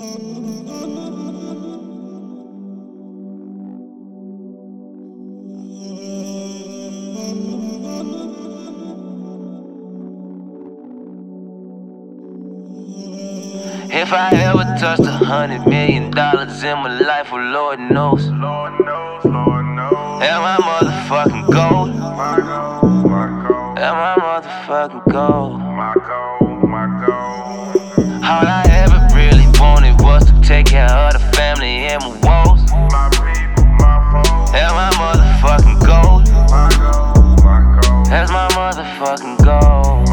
If I ever touched $100 million in my life, well, Lord knows. And my motherfucking goal. And my motherfucking goal. All I ever really wanted was to take care of the family and my woes. And my motherfucking goal. That's my motherfucking goal.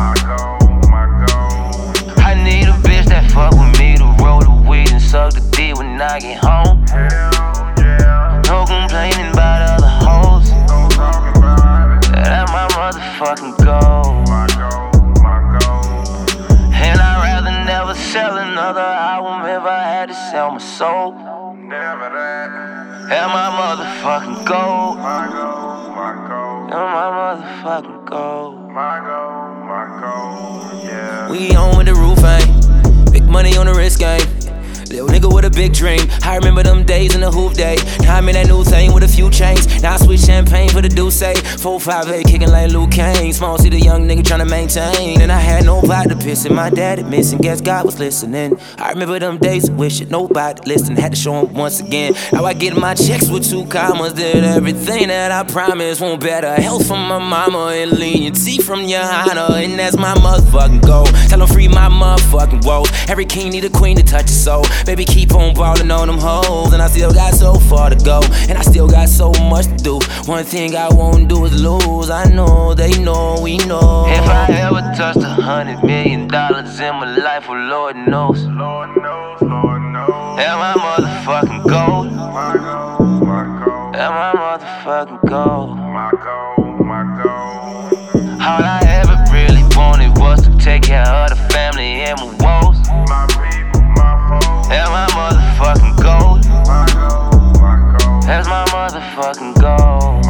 I need a bitch that fuck with me to roll the weed and suck the D when I get home. No complaining about other hoes. That's my motherfucking goal. And I'd rather never sell another album if I had to sell my soul. That's my motherfucking goal. That's my motherfucking goal. We on with the roof, ain't big money on the wrist game. Little nigga with a big dream. I remember them days in the hoop day. Now I'm in that new thing with a few chains. Now I switch champagne for the Douce. 4-5-8 kicking like Luke Kane. Small city young nigga tryna maintain. And I had no vibe to piss and my dad missing. Guess God was listening. I remember them days wishing nobody listened. Had to show him once again. Now I get my checks with 2 commas. Did everything that I promised. Want better health from my mama and leniency from your honor. And that's my motherfucking goal. Tell him free my motherfucking woes. Every king need a queen to touch his soul. Baby, keep on ballin' on them hoes. And I still got so far to go. And I still got so much to do. One thing I won't do is lose. I know, they know, we know. If I ever touched $100 million in my life, well, Lord knows. That's my motherfucking goal. That's my motherfucking goal. All I ever really wanted was to take care of the family and my woes. That's my motherfucking goal. That's my motherfucking goal.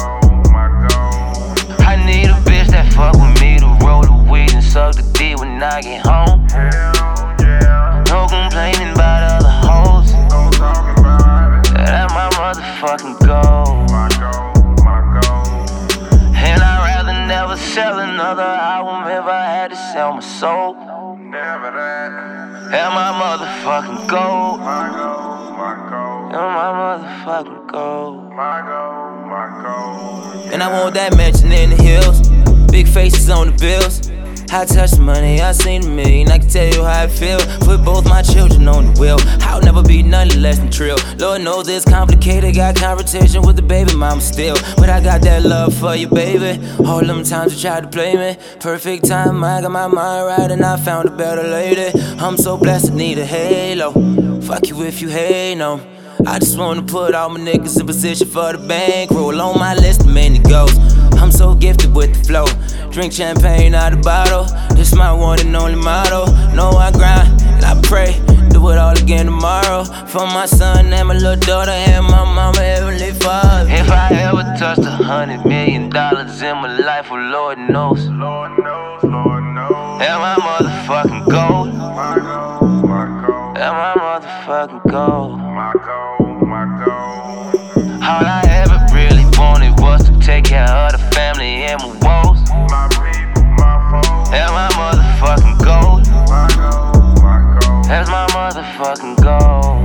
I need a bitch that fuck with me to roll the weed and suck the D when I get home. No complaining about other hoes. That's my motherfucking goal. And I'd rather never sell another album if I had to sell my soul. That's my motherfucking goal. That's my motherfucking goal. And I want that mansion in the hills. Big faces on the bills. I touch the money, I seen a million. I can tell you how I feel. Put both my children on the wheel. I'll never be nothing less than trill. Lord knows it's complicated. Got confrontation with the baby mama still. But I got that love for you, baby. All them times you tried to play me. Perfect time, I got my mind right and I found a better lady. I'm so blessed to need a halo. Fuck you if you hate, no. I just wanna put all my niggas in position for the bankroll. On my list of many goals. I'm so gifted with the flow. Drink champagne out of bottle. This my one and only motto. Know I grind and I pray. Do it all again tomorrow. For my son and my little daughter and my mama, heavenly father. If I ever touched $100 million in my life, well, Lord knows. That's my motherfucking goal. That's my motherfucking goal. All I ever really wanted was to take care of the family and my woes. That's my motherfucking goal. That's my motherfucking goal.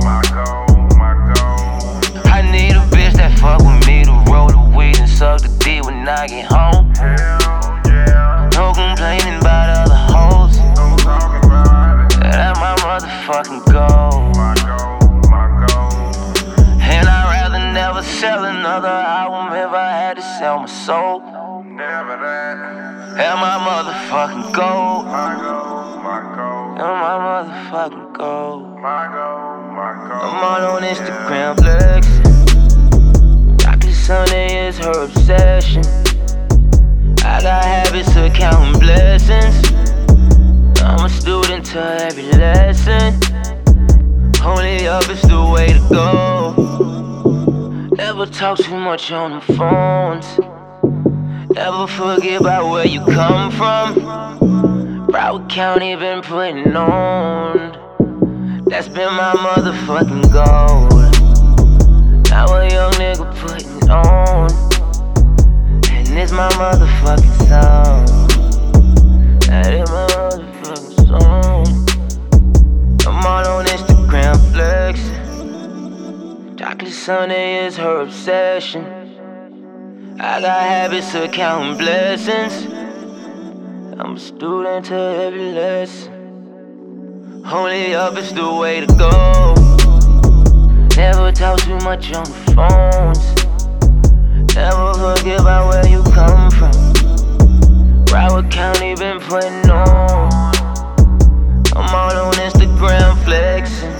I need a bitch that fuck with me to roll the weed and suck the D when I get home. No complaining about other hoes. That's my motherfucking goal. And I'd rather never sell another album if I had to sell my soul. That's my motherfucking goal. That's my motherfucking goal. I'm all on Instagram flexing. Dr. Sunday is her obsession. I got habits of counting blessings. I'm a student to every lesson. Only up is the way to go. Never talk too much on the phones. Never forget about where you come from. Broward County been putting on. That's been my motherfucking goal. Now a young nigga putting on, and it's my motherfucking song. That is my motherfucking song. I'm all on Instagram flexing. Chocolate Sunday is her obsession. I got habits of counting blessings. I'm a student to every lesson. Only up is the way to go. Never talk too much on the phones. Never forget about where you come from. Broward County been putting on. I'm all on Instagram flexing.